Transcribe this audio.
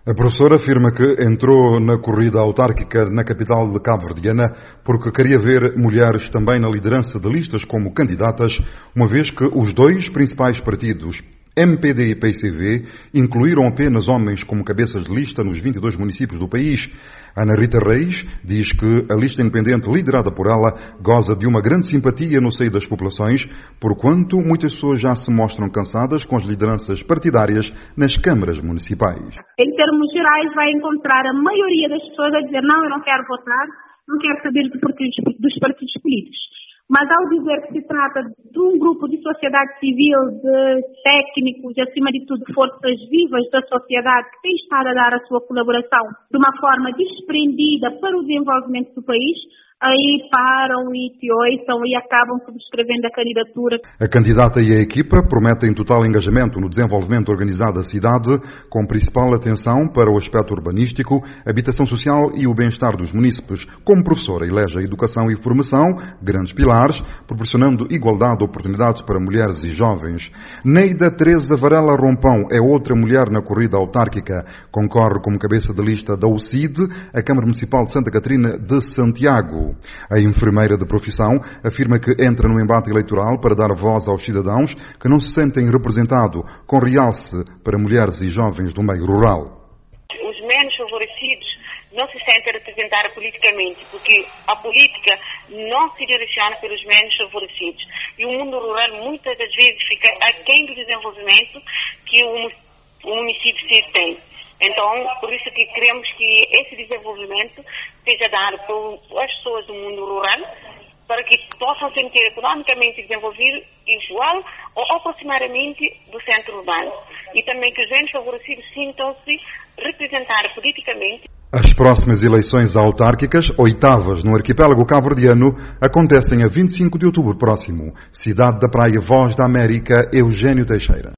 A professora afirma que entrou na corrida autárquica na capital de cabo-verdiana porque queria ver mulheres também na liderança de listas como candidatas, uma vez que os dois principais partidos, MPD e PCV, incluíram apenas homens como cabeças de lista nos 22 municípios do país. Ana Rita Reis diz que a lista independente liderada por ela goza de uma grande simpatia no seio das populações, porquanto muitas pessoas já se mostram cansadas com as lideranças partidárias nas câmaras municipais. Em termos gerais, vai encontrar a maioria das pessoas a dizer não, eu não quero votar, não quero saber dos partidos políticos. Mas ao dizer que se trata de um grupo de sociedade civil, de técnicos e, acima de tudo, forças vivas da sociedade que têm estado a dar a sua colaboração de uma forma desprendida para o desenvolvimento do país, aí param e te ouçam e acabam subscrevendo a candidatura. A candidata e a equipa prometem total engajamento no desenvolvimento organizado da cidade, com principal atenção para o aspecto urbanístico, habitação social e o bem-estar dos munícipes. Como professora, elege a educação e formação, grandes pilares, proporcionando igualdade de oportunidades para mulheres e jovens. Neida Teresa Varela Rompão é outra mulher na corrida autárquica. Concorre como cabeça de lista da UCID, a Câmara Municipal de Santa Catarina de Santiago. A enfermeira de profissão afirma que entra no embate eleitoral para dar voz aos cidadãos que não se sentem representados, com realce para mulheres e jovens do meio rural. Os menos favorecidos não se sentem representados politicamente, porque a política não se direciona pelos menos favorecidos. E o mundo rural muitas das vezes fica aquém do desenvolvimento que o município tem. Então, por isso que queremos que esse desenvolvimento seja dado pelas pessoas do mundo rural, para que possam se sentir economicamente desenvolvidos igual ou aproximadamente do centro urbano. E também que os menos favorecidos sintam-se representados politicamente. As próximas eleições autárquicas, oitavas no arquipélago cabo-verdiano, acontecem a 25 de outubro próximo. Cidade da Praia, Voz da América, Eugênio Teixeira.